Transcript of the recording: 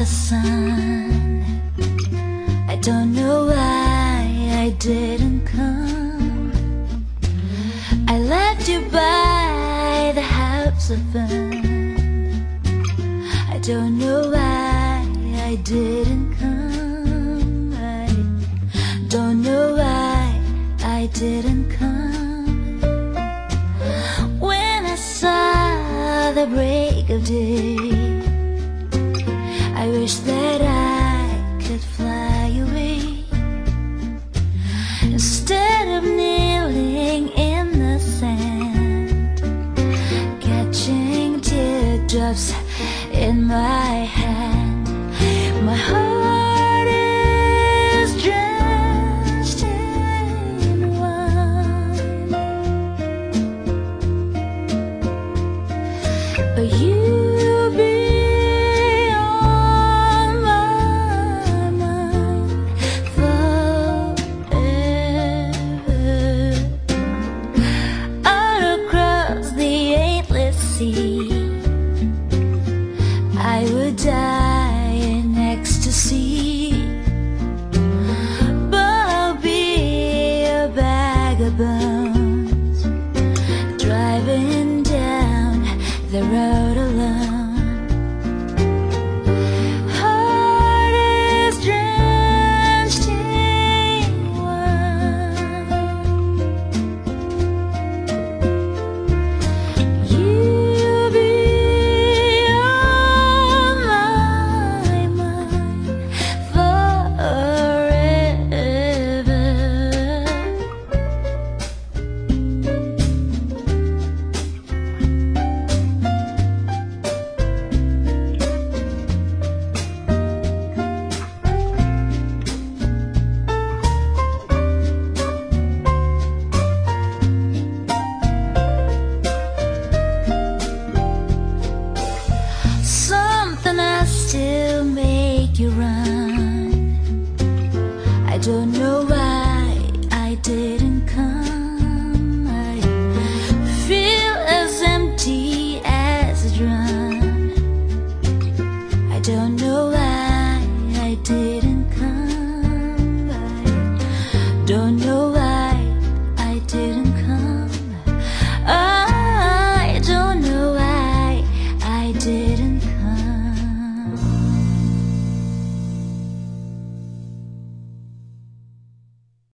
the sun. I don't know why I didn't come. I let you buy the house of fun. I don't know why I didn't come. I don't know why I didn't come. When I saw the break of day, I wish that I could fly away. Instead of kneeling in the sand, catching teardrops in my hand, my heart is drenched in wine. But you be on my mind forever. Out across the endless sea, I would die in ecstasy, but I'll be a vagabond, driving down the road alone. Heart is drenched in wine. You be on my mind forever. Something has to make you run. I don't